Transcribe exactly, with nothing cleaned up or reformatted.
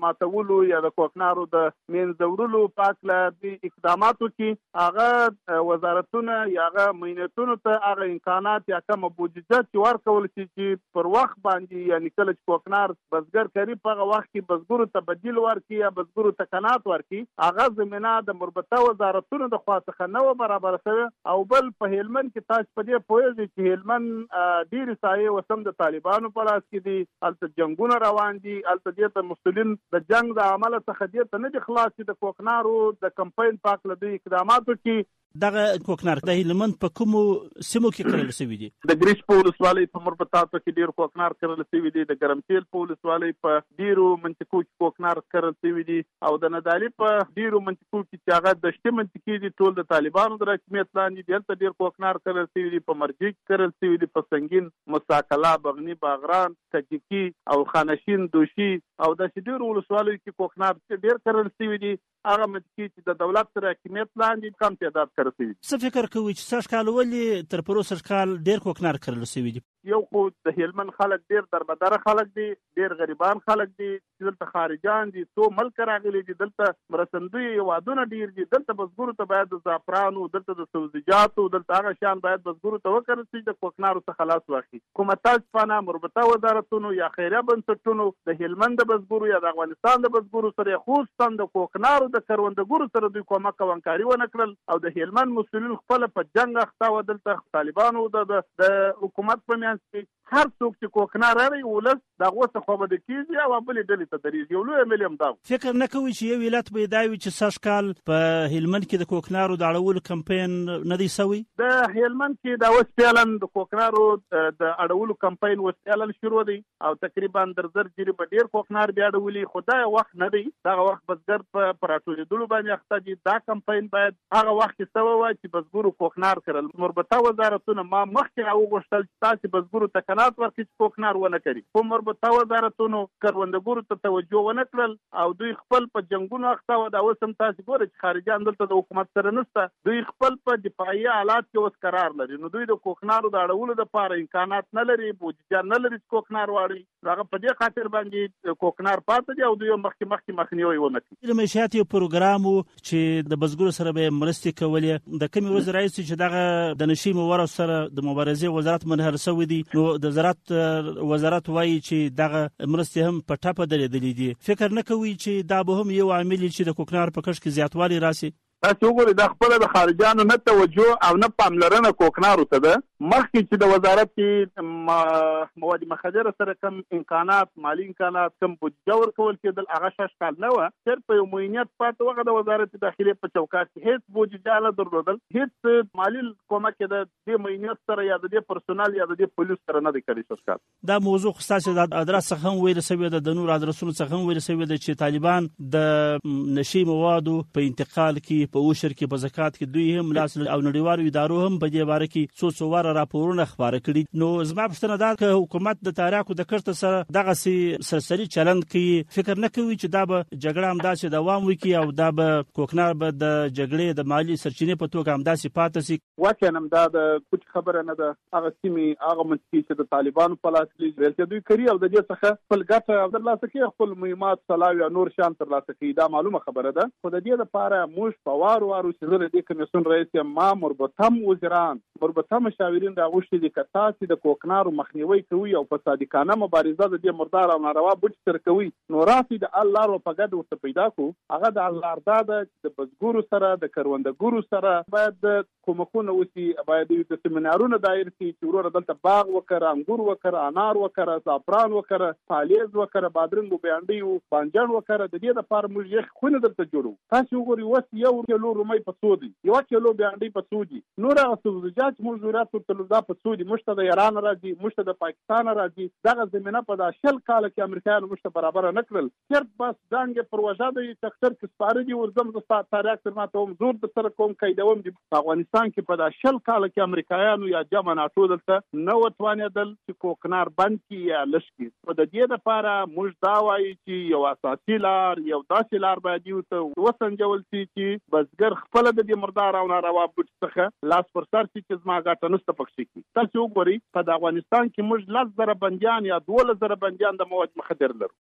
ماتولو یا د کوکنارو د منځوړلو په هکله د اقداماتو کې هغه وزارتونه یا هغه معینتونو ته هغه امکانات یا کومه بودیجه چې ورکول شي چې پر وخت باندې یعنی کله چې کوکنار بزګر کوي په هغه وخت کې بزګرو ته بدیل ورکړي یا بزګرو ته قناعت ورکړي هغه زمینه د مربوطه وزارتونو د خوا څخه نه برابر شوی. او بل په هلمند کې تاسو په دې پوهیږئ چې هلمند ډېرې ساحې اوس هم د طالبانو په لاس کې دي، هلته جنګونه روان دي، هلته دې ته مسؤلین د جنګ د عمله څخه دې ته نه دي خلاص چې د کوکنارو د کمپاین په هکله دوی اقداماتو کې دغه کوکنار د هلمند په کومو سیمو کې کرل شوي دي؟ د ګریش په ولسوالۍ په مربوطاتو کې ډېر کوکنار کرل شوي دي، د ګرمسیل په ولسوالۍ په ډېرو منطقو کې کوکنار کرل شوي دي، او د نادعلي په ډېرو منطقو کې چې هغه د شتې منطقې دي ټول د طالبانو د حاکمیت لاندې دي، هلته ډېر کوکنار کرل شوي دي، په مرجې کې کرل شوي دي، په سنګین، مساکلا، بغني، باغران، تجکي او خانشین، دوشي او داسې ډېرو ولسوالیو کې کوکنار ډېر کرل شوي دي. هغه منطقې چې د دولت تر حاکمیت لاندې کم تعداد کرل شوي دي. څه فکر کوئ چې سږ کال ولې تر پروسه سږ کال ډېر کوکنار کرل شوي دي؟ یو خو د هلمند خلک ډېر دربدره خلک دي، ډېر غریبان خلک دي چې دلته خارجان دي، څو ملک راغلي دي، دلته مرستندوی هېوادونه ډېر دي، دلته بزګرو ته باید د زعفرانو، دلته د سبزیجاتو، دلته هغه شیان باید بزګرو ته وکړل شي د کوکنارو څخه لاس واخلي. کومه شپانه مربوطه وزارتونو یا خیریه بنسټونو د هلمند د بزګرو یا د افغانستان د بزګرو سره خصوصا د کوکنارو د کروندګرو سره دوی کومک او همکاري ونه کړل، او د هلمند مسؤلین خپل په جنګ اخته و. دلته طالبانو د حکومت په میانځ کې هر څوک چې کوکنار لري ولس د هغو څخه به د کېږي او بلې ډلې ته درېږي. یو لوی عامل هم دا فکر نه کوي چې یو علت به دا وي چې سږ کال په هلمند کې د کوکنارو د اړولو کمپاین نه دی سوی؟ د هلمند کې دا اوس فعلا د کوکنارو د اړولو کمپاین اوس فعلا شروع دی او تقریبا در زر جرې به ډېر کوکنار بیا اړولي، خو دا وخت نه دی. دغه وخت بزګر په راټولېدلو باندې اخته دي. دا کمپاین باید هغه وخت کې سوی وای چې بزګرو کوکنار کرل. مربوطه وزارتونه ما مخکې راوغوښتل چې تاسې بزګرو ته قناعت ورکړي چې کوکنار ونه کړي، خو مربوطه وزارتونو کروندګرو ته توجه ونه کړل او دوی خپل په جنګونو اخته وو. دا اوس هم تاسې ګورئ چې خارجیان دلته د حکومت سره نشته، دوی خپل په دفاعي حالات کې اوس قرار لري. نو دوی د کوکنارو د اړولو دپاره امکانات نه لري، بودیجه نه لري چې کوکنار واړوي. هغه په دې خاطر باندې کوکنار پاتې دي او دوی مخکې مخکې مخنیوی ونه کړي. د معیشت یو پروګرام و چې د بزګرو سره به مرستې کولې، د کومې ورځې راهیسې چې دغه د نشي موادو سره د مبارزې وزارت منحل شوی دی، نو د زراعت وزارت وایي چې دغه مرستې هم په ټپه درېدلې دي. فکر نه کوي چې دا به هم یو عامل چې د کوکنار په کښت کې زیاتوالی راسي؟ تاسو وګورئ دا خپله د خارجیانو نه توجه او نه پاملرنه کوکنارو ته ده. مخکې چې د وزارت کې مواد مخدره سره کم امکانات، مالي امکانات، کم بودیجه ورکول کېدل، هغه شش کال نه وه. صرف په یو معینیت پاتې وغه د وزارت داخلې په چوکاټ کې هېڅ بودیجه نه درلودل، هېڅ مالي کومک یې د دې معینیت سره یا د دې پرسونال یا د دې پولیس سره نه دی کړی شش کال. دا موضوع خو ستاسې د ادرس څخه هم ویل شوې ده، د نورو ادرسونو څخه هم ویل شوې ده چې طالبان د نشي موادو په انتقال کې، په اوشر کې، په زکات کې دوی هم لاس او نړیوالو ادارو هم په دې باره کې څو څو واره راپورونه خپاره کړي. نو زما پوښتنه دا که حکومت د تاریخو د کښت سره دغسې سرسري چلند کوي، فکر نه کوي چې دا به جګړه همداسې دوام وکړي او دا به کوکنار به د جګړې د مالي سرچینې په توګه همداسې پاتې شي؟ واقعا هم دا د پټ خبره نه ده. هغه سیمې هغه منطقې چې د طالبانو په لاس کې دي دوی کوي او د دې څخه خپل ګټه ترلاسه کوي، خپل مهمات، سلاوي او نور شیان ترلاسه کوي. دا معلومه خبره ده، خو د دې لپاره موږ په وار وارو چې زه د دې کمیسیون رئیس یم، ما مربوطه وزیران، مربوطه مشاورین راغوښتي دي که تاسې د کوکنارو مخنیوی کوي او په صادقانه مبارزه د دې مردار او ناروا بوټي سره کوي، نو راسئ د حل لار په ګډه ورته پیدا کړو. هغه د حل لار دا ده چې د بزګرو سره، د کروندګرو سره باید د کومکونه وشي، باید د سیمینارونه دایر شي چې وروره دلته باغ وکړه، انګور وکړه، انار وکړه، زعفران وکړه، پالیز وکړه، بادرنګ و بانډۍ و بانجان وکړه. د دې لپاره موږ یخ خونه درته جوړو. تاسې وګورئ اوس یو کیلو رومۍ په څو دي، یو کیلو بانډۍ په څو دي، نور هغه سبزیجات موږ ضرورت ورته دا په څو دي. موږ ته د ایران راځي، موږ ته د پاکستان راځي. دغه زمینه په دا شل کاله کې امریکایانو موږ ته برابره نه کړل. صرف بس ډانګې پروژه د تختر کې سپاره دي، ورځم زه تاریخ تر ما ته هم زور در سره کوم قیدوم دي. په افغانستان کې په دا شل کاله کې امریکایانو یا جمع ناټو دلته نه وتوانېدل چې کوکنار بند کړي یا لږ کړي. په د دې لپاره موږ دا وایو چې یو اساسي لار، یو داسې لار باید ورته وسنجول شي چې بزګر خپله د دې مردار او ناروا بوټي څخه لاس پر سر شي چې زما ګټه نشته پکښې کړي. تاسې وګورئ په د افغانستان کې موږ لس زره بندیان یا دولس زره بندیان د مواد مخدر لرو.